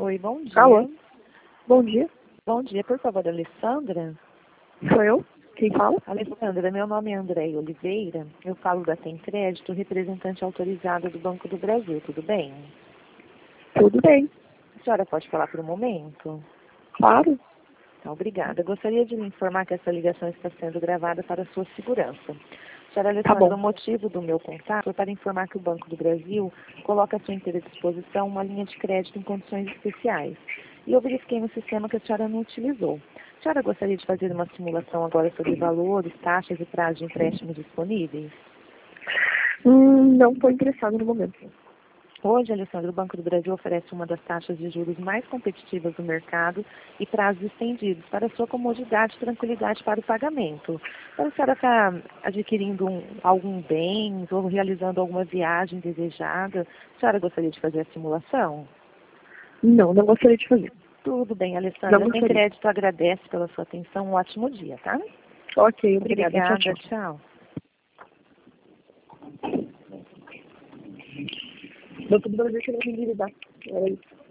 Oi, bom dia. Alô? Bom dia. Bom dia, por favor, Alessandra. Sou eu? Quem fala? Alessandra, meu nome é Andréia Oliveira. Eu falo da Tem Crédito, representante autorizada do Banco do Brasil. Tudo bem? Tudo bem. A senhora pode falar por um momento? Claro. Tá, obrigada. Gostaria de lhe informar que essa ligação está sendo gravada para sua segurança. Senhora Alessandra, bom. o motivo do meu contato é para informar que o Banco do Brasil coloca à sua inteira disposição uma linha de crédito em condições especiais. E eu verifiquei no sistema que a senhora não utilizou. A senhora gostaria de fazer uma simulação agora sobre valores, taxas e prazos de empréstimo disponíveis? Não estou interessado no momento. Hoje, Alessandra, o Banco do Brasil oferece uma das taxas de juros mais competitivas do mercado e prazos estendidos para sua comodidade e tranquilidade para o pagamento. Então, a senhora está adquirindo algum bem ou realizando alguma viagem desejada? A senhora gostaria de fazer a simulação? Não gostaria de fazer. Tudo bem, Não Alessandra. Tem gostaria. Crédito agradece pela sua atenção. Um ótimo dia, tá? Ok, obrigada. Obrigada, Tchau. tchau. Banco do Brasil que eu não me lidar. Era isso.